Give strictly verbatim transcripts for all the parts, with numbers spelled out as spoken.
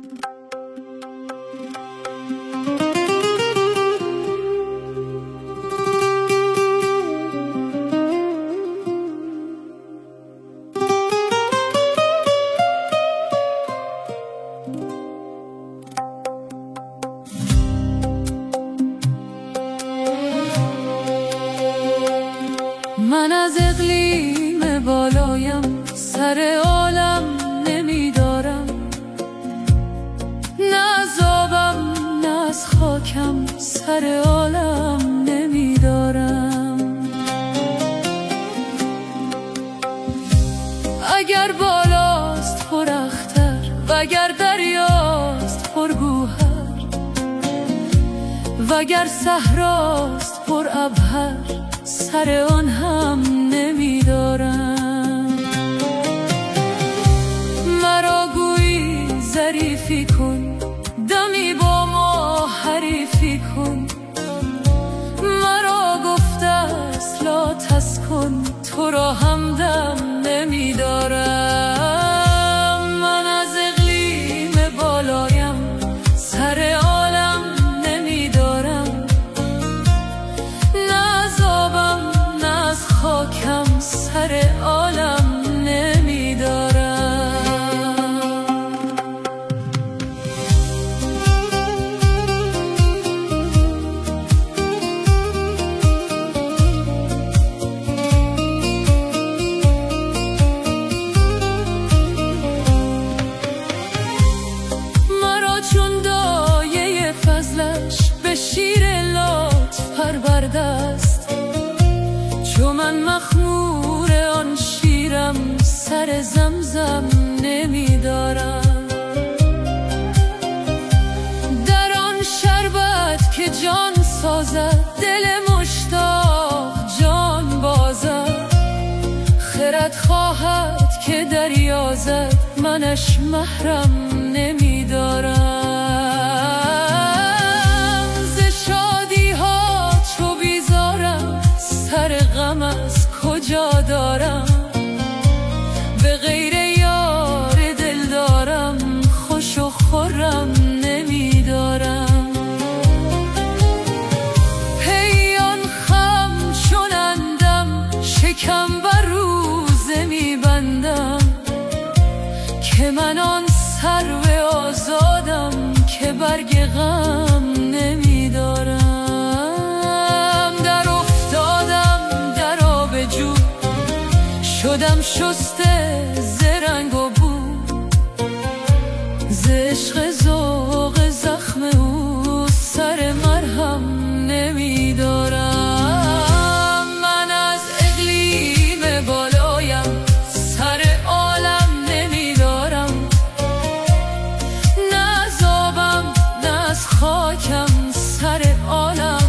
من از اقلیم بالایم سر عالم نمیدارم، نه از آبم نه از خاکم سر عالم نمیدارم. اگر بالاست پر اختر وگر دریاست پر گوهر، وگر صحراست پر عبهر سر آن هم نمیدارم. مرا گویی ظریفی کن، دمی با ما حریفی کن. مرا گفته است لا تسکن، تو را همدم نمیدارم. من از اقلیم بالایم سر عالم نمیدارم، نه از آبم نه از خاکم سر عالم نمیدارم. مرا چون دایه فضلش به شیر لطف پرورده است، چون من مخمور آن شیرم سر زمزم نمیدارم. در آن شربت که جان سازد دل مشتاق جان بازد، خرد خواهد که دریازد منش محرم نمیدارم. ز شادی ها چو بیزارم سر غم از کجا دارم، به غیر یار دل دارم خوش و خرم نمیدارم. پیان خم چونندم شکم بر روزه میبندم، که من آن سرو آزادم که برگ غم نمیدارم. در افتادم در آب جو، شدم شسته ز رنگ و بو، ز عشق ذوق زخم او سر مرهم نمیدارم. من از اقلیم بالایم سر عالم نمیدارم، نه از آبم نه از خاکم سر عالم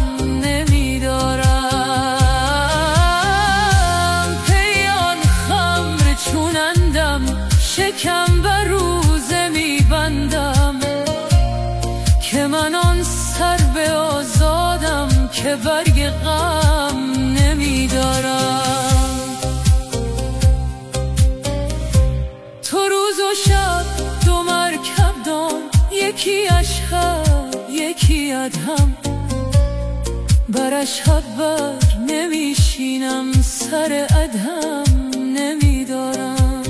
نمیدارم. پیان خمر چونندم شکم بر روزه میبندم، که من آن سرو آزادم که برگ غم نمیدارم. تو روز و شب دو مرکب دان، یکی اشهب یکی ادهم، بر اشهب بر نمیشینم سر ادهم نمیدارم.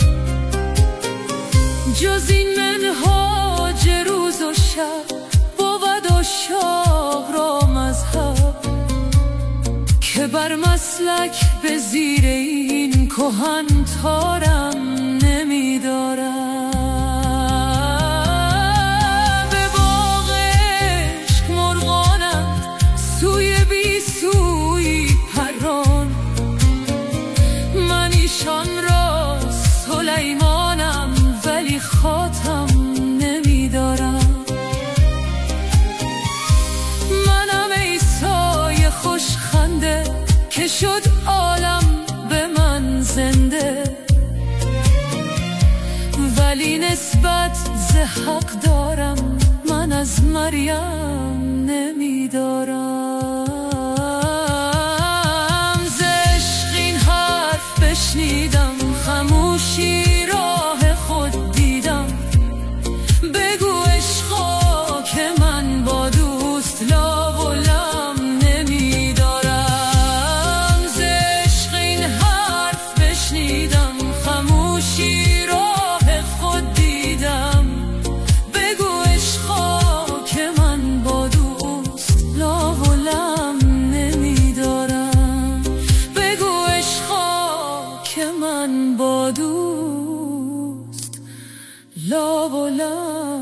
جز این منهاج روز و شب بود و شاه را مذهب، که بر مسلک به زیر این کهن تارم نمیدارم. به باغ عشق مرغانم سوی بی سوی پران، من ایشان را سلیمانم ولی خاتم نمیدارم. منم عیسی خوشخنده که شد عالم به من زنده، ولی نسبت ز حق دارم من از مریم نمیدارم. ز عشق این حرف بشنیدم، خموشی راه خود دیدم. بگو لا و لا